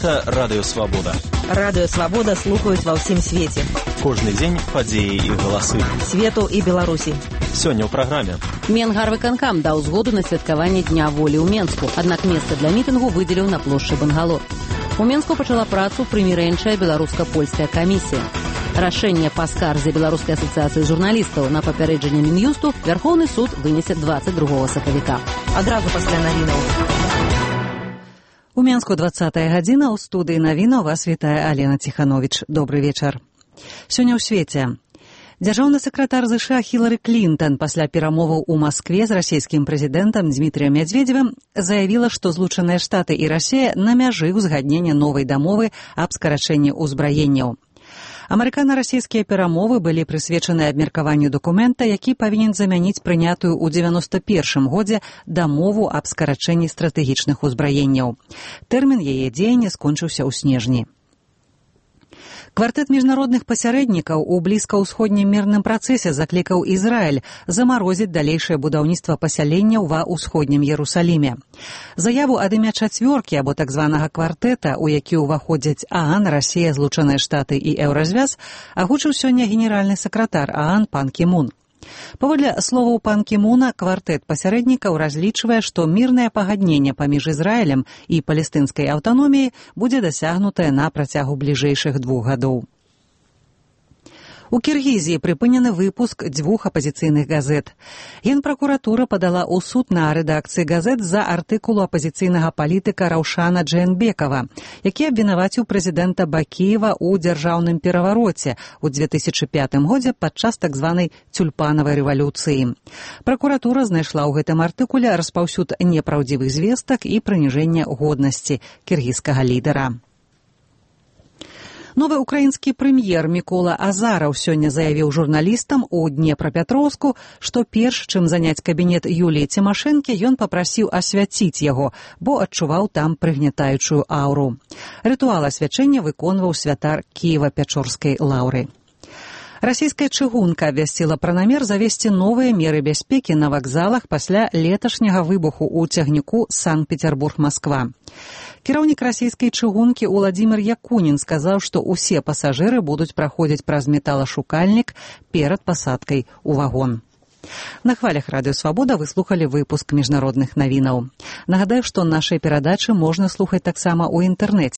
Гэта Радыё Свабода. Радыё Свабода слухаюць ва ўсім свеце. Кожны дзень падзеі і галасы. Свету і Беларусі. Сёння ў праграме. Менгарвыканкам даў згоду на святкаванне Дня волі ў Менску, аднак месца для мітынгу выдзеліў на плошчы Бангало. У Менску пачала працу прымірэнчая беларуска-польская камісія. Рашэнне па скарзе Беларускай асацыяцыі журналістаў на папярэджанне Мін'юсту Вярхоўны суд вынесе 22 сакавіка. Адразу пасля навінаў. У Менску 20-я гадзіна, у студыі навінаў вас вітае Алена Ціхановіч. Добры вечар. Сёння ў свеце. Дзяржаўны сакратар ЗША Хілары Клінтон пасля перамоваў у Маскве з расійскім прэзідэнтам Дмітрыем Мядзведзевым заявіла, што Злучаныя Штаты і Расія на мяжы ўзгаднення новай дамовы аб скарачэнні ўзбраенняў. Амерыкана-расійскія перамовы былі прысвечаны абмеркаванню дакумента, які павінен замяніць прынятую ў 91 годзе дамову аб скарачэнні стратэгічных узбраенняў. Тэрмін яе дзеяння скончыўся ў снежні. Квартэт міжнародных пасярэднікаў у блізкаўсходнім мірным працэсе заклікаў Ізраіль замарозіць далейшае будаўніцтва пасяленняў ва ўсходнім Ерусаліме. Заяву ад імя чацвёркі або так званага квартэта, у які ўваходзяць ААН, Расія, Злучаныя Штаты і Еўразвяз, агучыў сёння генеральны сакратар ААН пан Кі Мун. Паводле словаў пан Кі Муна, квартэт пасярэднікаў разлічвае, што мірнае пагадненне паміж Ізраілем і палестынскай аўтаноміяй будзе дасягнутае на працягу бліжэйшых 2 гадоў. У Кіргізіі прыпынены выпуск 2 апазіцыйных газет. Генпракуратура падала ў суд на рэдакцыі газет за артыкулу апазіцыйнага палітыка Раўшана Джэйнбекава, які абвінаваціў прэзідэнта Бакіева ў дзяржаўным перавароце ў 2005 годзе падчас так званай цюльпанавай рэвалюцыі. Пракуратура знайшла ў гэтым артыкуле распаўсюд непраўдзівых звестак і прыніжэнне годнасці кіргізскага лідара. Новы украінскі прэм'ер Мікола Азараў сёння заявіў журналістам у Днепрапятроўску, што перш чым заняць кабінет Юліі Цімашэнкі, ён папрасіў асвяціць яго, бо адчуваў там прыгнятаючую аўру. Рытуал асвячэння выконваў святар Кіева-Пячорскай лаўры. Расійская чыгунка абвясціла пра намер завесці новыя меры бяспекі на вакзалах пасля леташняга выбуху ў цягніку Санкт-Петербург-Масква. Кіраўнік расійскай чыгункі Уладзімір Якунін сказаў, што ўсе пасажыры будуць праходзіць праз металашукальнік перад пасадкай у вагон. На хвалях Радыё Свабода вы слухалі выпуск міжнародных навінаў. Нагадаю, што нашыя перадачы можна слухаць таксама ў інтэрнэце.